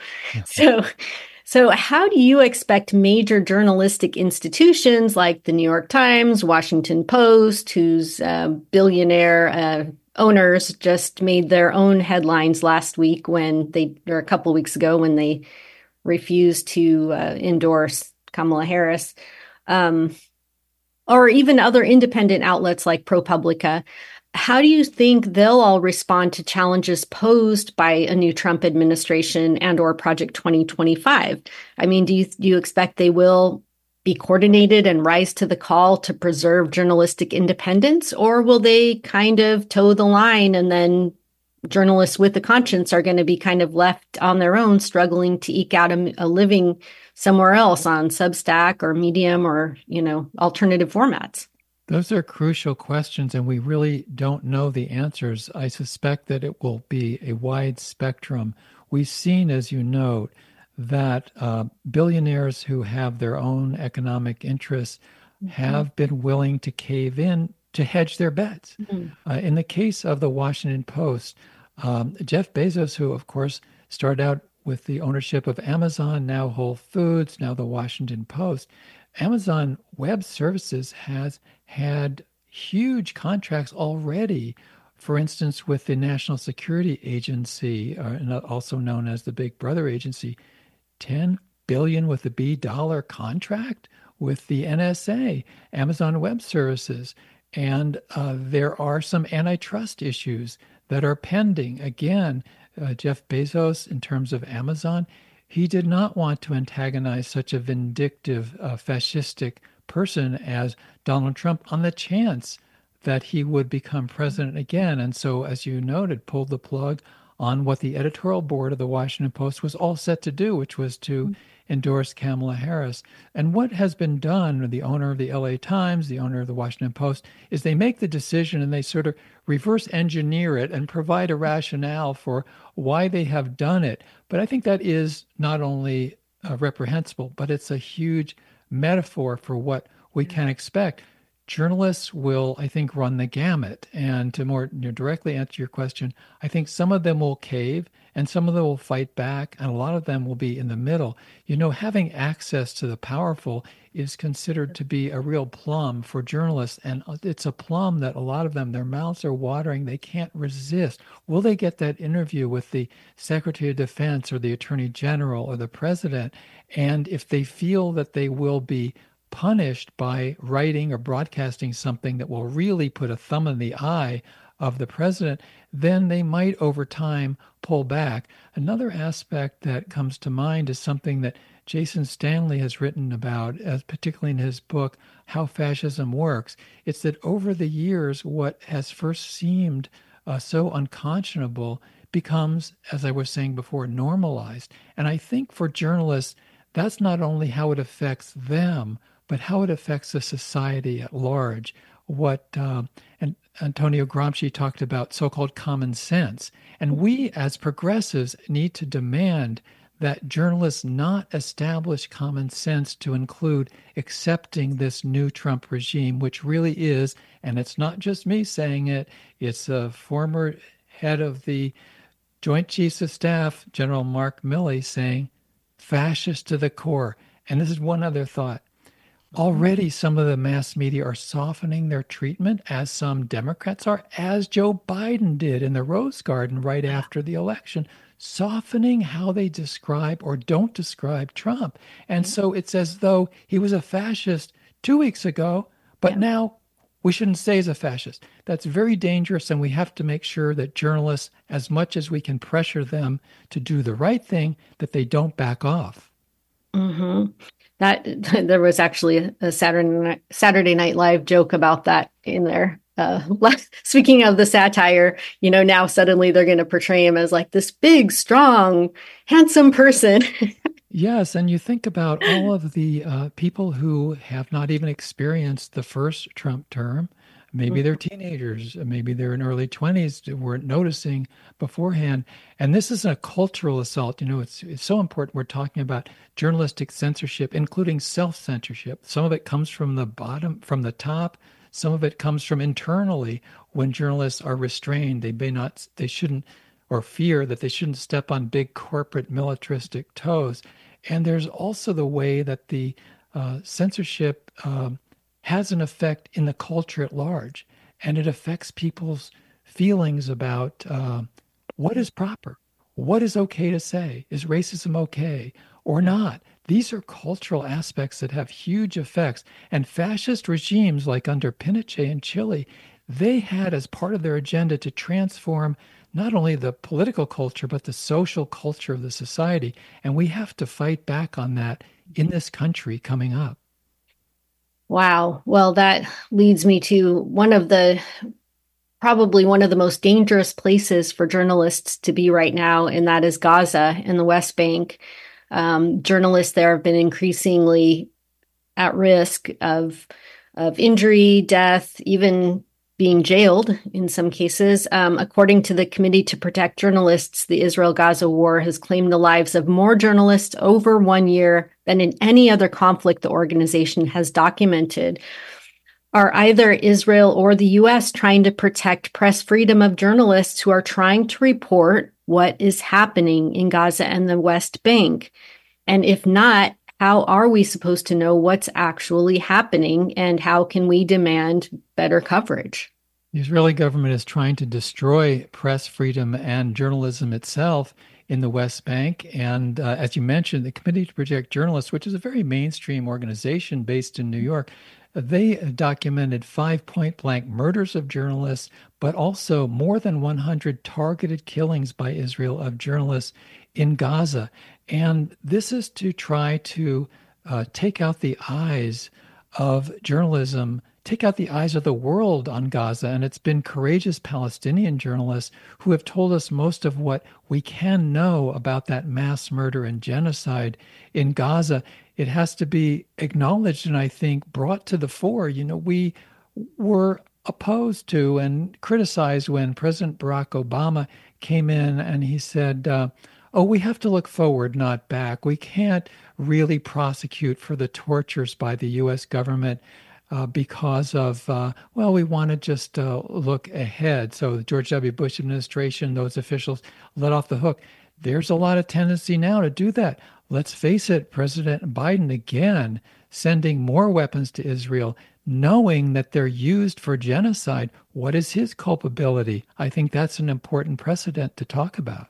So how do you expect major journalistic institutions like the New York Times, Washington Post, whose billionaire owners just made their own headlines last week or a couple of weeks ago when they refused to endorse Kamala Harris, or even other independent outlets like ProPublica, how do you think they'll all respond to challenges posed by a new Trump administration and or Project 2025? I mean, do you expect they will be coordinated and rise to the call to preserve journalistic independence, or will they kind of toe the line and then journalists with a conscience are going to be kind of left on their own, struggling to eke out a living somewhere else on Substack or Medium or, alternative formats? Those are crucial questions, and we really don't know the answers. I suspect that it will be a wide spectrum. We've seen, as you note, that billionaires who have their own economic interests have been willing to cave in to hedge their bets. In the case of the Washington Post, Jeff Bezos, who, of course, started out with the ownership of Amazon, now Whole Foods, now the Washington Post, Amazon Web Services has had huge contracts already for instance, with the National Security Agency, also known as the Big Brother Agency, $10 billion with a B dollar contract with the NSA, Amazon Web Services. And there are some antitrust issues that are pending. Again, Jeff Bezos, in terms of Amazon, he did not want to antagonize such a vindictive, fascistic person as Donald Trump on the chance that he would become president again. And so, as you noted, pulled the plug on what the editorial board of the Washington Post was all set to do, which was to endorse Kamala Harris. And what has been done, the owner of the LA Times, the owner of the Washington Post, is they make the decision and they sort of reverse engineer it and provide a rationale for why they have done it. But I think that is not only reprehensible, but it's a huge metaphor for what we can expect. Journalists will, I think, run the gamut. And to more directly answer your question, I think some of them will cave and some of them will fight back, and a lot of them will be in the middle. You know, having access to the powerful is considered to be a real plum for journalists, and it's a plum that a lot of them, their mouths are watering. They can't resist. Will they get that interview with the Secretary of Defense or the Attorney General or the President? And if they feel that they will be punished by writing or broadcasting something that will really put a thumb in the eye of the president, then they might over time pull back. Another aspect that comes to mind is something that Jason Stanley has written about, particularly in his book, How Fascism Works. It's that over the years, what has first seemed so unconscionable becomes, as I was saying before, normalized. And I think for journalists, that's not only how it affects them, but how it affects the society at large. What and Antonio Gramsci talked about so-called common sense. And we as progressives need to demand that journalists not establish common sense to include accepting this new Trump regime, which really is, and it's not just me saying it, it's a former head of the Joint Chiefs of Staff, General Mark Milley, saying, fascist to the core. And this is one other thought. Already some of the mass media are softening their treatment, as some Democrats are, as Joe Biden did in the Rose Garden right after the election, softening how they describe or don't describe Trump. And so it's as though he was a fascist 2 weeks ago, but now we shouldn't say he's a fascist. That's very dangerous, and we have to make sure that journalists, as much as we can pressure them to do the right thing, that they don't back off. Mm-hmm. That there was actually a Saturday Night Live joke about that in there. Speaking of the satire, you know, now suddenly they're going to portray him as like this big, strong, handsome person. Yes, and you think about all of the people who have not even experienced the first Trump term. Maybe they're teenagers, maybe they're in early 20s, they weren't noticing beforehand. And this is a cultural assault. You know, it's so important. We're talking about journalistic censorship, including self-censorship. Some of it comes from the bottom, from the top. Some of it comes from internally when journalists are restrained. They shouldn't, or fear that they shouldn't step on big corporate militaristic toes. And there's also the way that the censorship has an effect in the culture at large, and it affects people's feelings about what is proper, what is okay to say, is racism okay or not. These are cultural aspects that have huge effects, and fascist regimes like under Pinochet in Chile, they had as part of their agenda to transform not only the political culture, but the social culture of the society, and we have to fight back on that in this country coming up. Wow. Well, that leads me to probably one of the most dangerous places for journalists to be right now, and that is Gaza and the West Bank. Journalists there have been increasingly at risk of injury, death, even being jailed in some cases. According to the Committee to Protect Journalists, the Israel-Gaza war has claimed the lives of more journalists over 1 year than in any other conflict the organization has documented. Are either Israel or the U.S. trying to protect press freedom of journalists who are trying to report what is happening in Gaza and the West Bank? And if not, how are we supposed to know what's actually happening, and how can we demand better coverage? The Israeli government is trying to destroy press freedom and journalism itself in the West Bank. And as you mentioned, the Committee to Protect Journalists, which is a very mainstream organization based in New York, they documented 5 point-blank murders of journalists, but also more than 100 targeted killings by Israel of journalists in Gaza. And this is to try to take out the eyes of journalism, take out the eyes of the world on Gaza. And it's been courageous Palestinian journalists who have told us most of what we can know about that mass murder and genocide in Gaza. It has to be acknowledged and I think brought to the fore. You know, we were opposed to and criticized when President Barack Obama came in and he said, we have to look forward, not back. We can't really prosecute for the tortures by the U.S. government because of, we want to just look ahead. So the George W. Bush administration, those officials let off the hook. There's a lot of tendency now to do that. Let's face it, President Biden, again, sending more weapons to Israel, knowing that they're used for genocide. What is his culpability? I think that's an important precedent to talk about.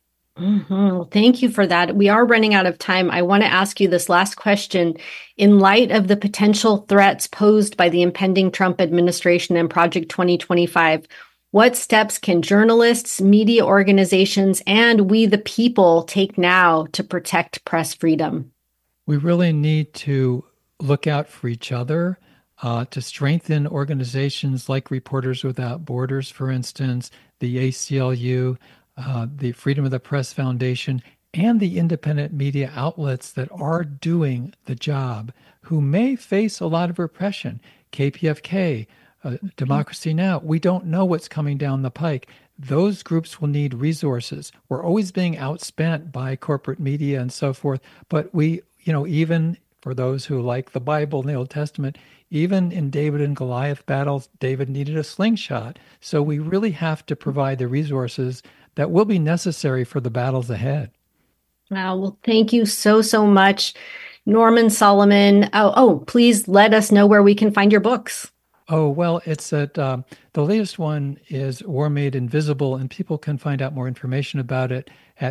Mm-hmm. Thank you for that. We are running out of time. I want to ask you this last question. In light of the potential threats posed by the impending Trump administration and Project 2025, what steps can journalists, media organizations, and we the people take now to protect press freedom? We really need to look out for each other, to strengthen organizations like Reporters Without Borders, for instance, the ACLU, the Freedom of the Press Foundation, and the independent media outlets that are doing the job, who may face a lot of repression. KPFK, Democracy Now!, we don't know what's coming down the pike. Those groups will need resources. We're always being outspent by corporate media and so forth, but we, even for those who like the Bible and the Old Testament, even in David and Goliath battles, David needed a slingshot. So we really have to provide the resources that will be necessary for the battles ahead. Well, thank you so, so much, Norman Solomon. Please let us know where we can find your books. Oh, well, it's at, the latest one is War Made Invisible, and people can find out more information about it at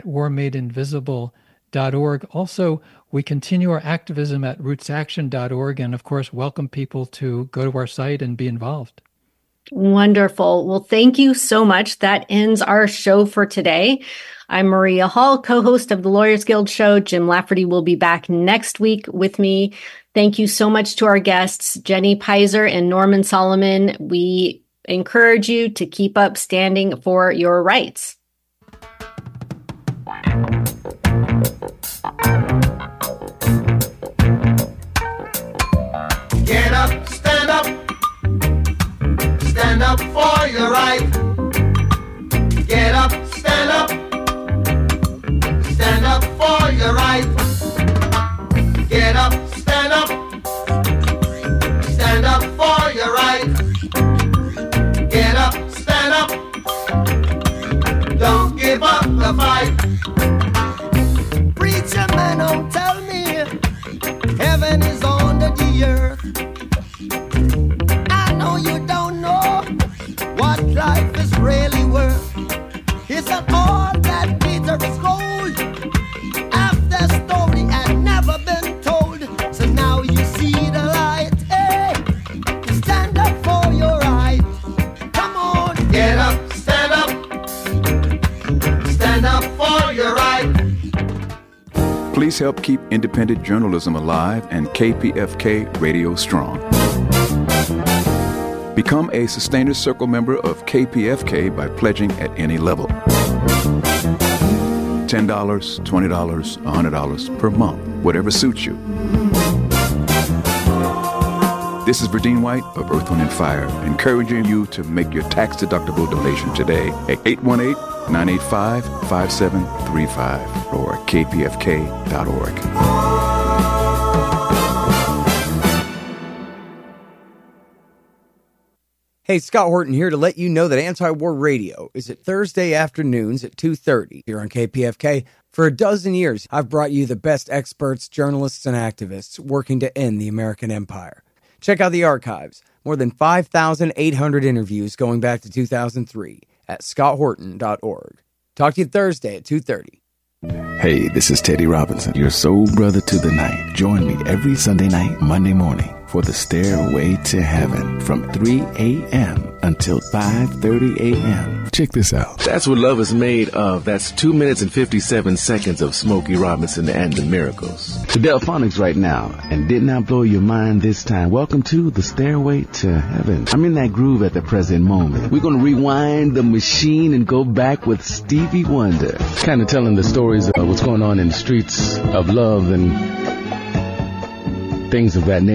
warmadeinvisible.org. Also, we continue our activism at rootsaction.org, and of course, welcome people to go to our site and be involved. Wonderful. Well, thank you so much. That ends our show for today. I'm Maria Hall, co-host of the Lawyers Guild Show. Jim Lafferty will be back next week with me. Thank you so much to our guests, Jenny Pizer and Norman Solomon. We encourage you to keep up standing for your rights. Get up, stand up. Stand up for your right. Get up, stand up. Stand up for your right. Get up, stand up. Stand up for your right. Get up, stand up. Don't give up the fight. Preacher man, don't tell me heaven is under the earth. I know you don't know what life is really worth. It's not all that glitter is gold. Half the story had never been told. So now you see the light. Hey, stand up for your right. Come on. Get up, stand up. Stand up for your right. Please help keep independent journalism alive and KPFK Radio strong. Become a Sustainer Circle member of KPFK by pledging at any level. $10, $20, $100 per month, whatever suits you. This is Verdine White of Earth, Wind & Fire, encouraging you to make your tax-deductible donation today at 818-985-5735 or kpfk.org. Hey, Scott Horton here to let you know that Anti-War Radio is at Thursday afternoons at 2:30 here on KPFK. For a dozen years, I've brought you the best experts, journalists, and activists working to end the American empire. Check out the archives, More than 5,800 interviews going back to 2003 at scotthorton.org. Talk to you Thursday at 2:30. Hey, this is Teddy Robinson, your soul brother to the night. Join me every Sunday night, Monday morning for the Stairway to Heaven from 3 a.m. until 5:30 a.m. Check this out. That's what love is made of. That's 2 minutes and 57 seconds of Smokey Robinson and the Miracles. The Delphonics right now, and did not blow your mind this time. Welcome to the Stairway to Heaven. I'm in that groove at the present moment. We're going to rewind the machine and go back with Stevie Wonder, kind of telling the stories of what's going on in the streets of love and things of that nature.